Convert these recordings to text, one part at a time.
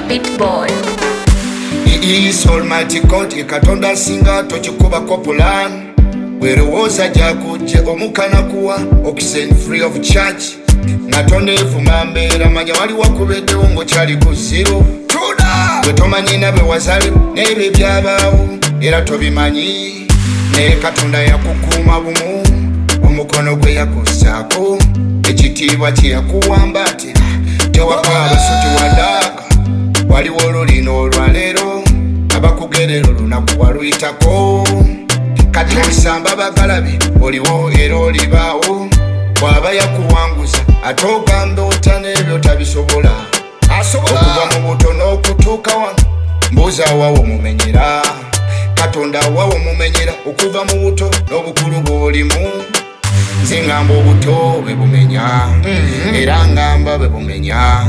Beat Boy. He is Almighty God, Katonda singa tochikuba kopulan. Werowoza jakuje omukana kuwa okusen free of charge. Natonde fumambera manya wali wakubedde ngo kyali ku zero. Tuda wetomanyi nabe wazali nebe byabawo era tobimanyi. Ne Katonda yakukuma bumu omukono gwe yakusaako ekitiibwa kye yakuwamba ati tewakaaba so tewadaaka. Waliwo olulino olwaleero abakugerera olunaku waluyitako. Kati osamba bagalabe oliwo era olibaawo. Bw'aba yakuwanguza ate ogambe ota n'ebyo tabisobola. Okuva mu buto n'okutuuka wano mbuuza wawo mumenyera. Katonda wawo mumenyera okuva mu buto n'obukulu bw'olimu. Nze ngamba obuto bwe bumenya era ngamba bwe bumenya.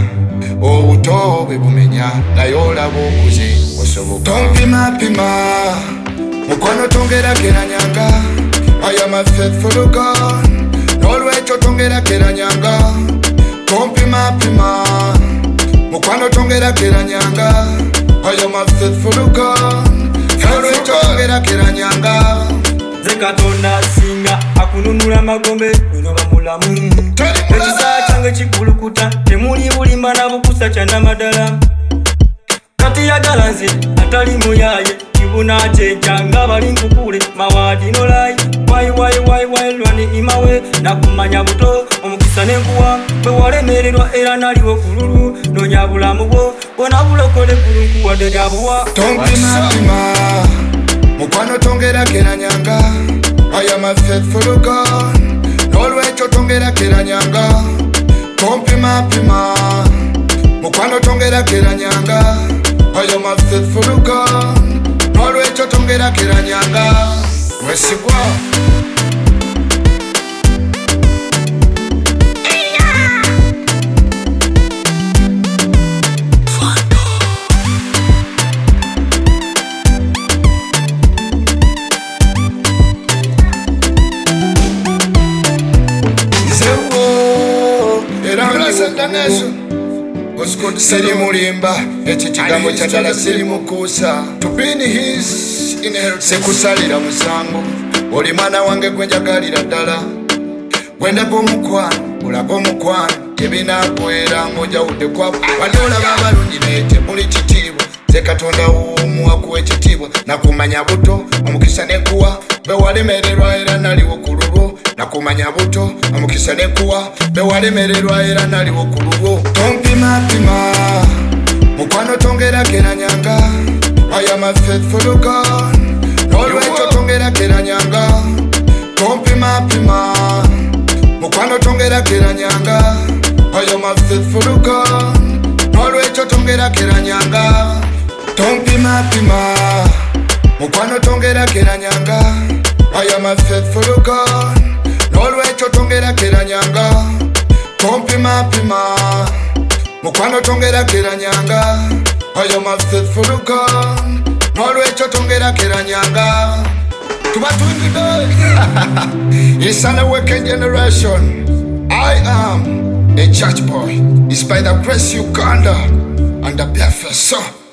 Obuto bwe bumenya naye olaba okuze osoboka. Tompimapima mukwano tongerageranyanga. I am a faithful God, n'olwekyo tongerageranyanga. Tompimapima mukwano tongerageranyanga. I am a faithful God, n'olwekyo tongerageranyanga. Nze Katonda singa akununula magombe wino bamulamu. Ekisa kyange kikulukuta temuli bulimba na bukusa kyandamadala. Kati yagala nze atali muyaye kibuna kyekanga bali nkukule mawadi nolai. Wai lwani imawe nakumanya buto omukisa nenkuwa bwe walemererwa era naliwo kululu nonya bulamu bwo bona bulokole kulunku wadde lyabuwa. Tompimapima mukwano tongerageranyanga. I am a faithful God, n'olwekyo tongerageranyanga. Tompimapima mukwano tongerageranyanga. I am a faithful God, n'olwekyo tongerageranyanga. Mwesigwa siri mulimba ekikigambo kyadala siri mukuusa. Sekusalira musango oli mwana wange gwenjagalira ddala. Gwendaga omukwano olaga omukwano tebinagwera ng'ojawudde kwabo. Wali olaba abalungi naye temuli kitiibwa. Nze Katonda w'omu akuwa ekitiibwa. Nakumanya buto omukisa nekuwa be walemererwa era naliwo ku lulwo. Nakumanya buto omukisa nekuwa be walemererwa era naliwo ku lulwo. Tompimapima mukwano tongerageranyanga. I am a faithful God, n'olwekyo tongerageranyanga. Tompimapima mukwano tongerageranyanga. I am a faithful God, n'olwekyo tongerageranyanga. Tompimapima mukwano tongerageranyanga. I am a faithful God, n'olwekyo tongerageranyanga. Tompimapima mukwano tongerageranyanga. I am a faithful God, n'olwekyo tongerageranyanga. Tuba tuwingide. It's an awakened generation. I am a church boy. It's by the grace Uganda and the Biafra.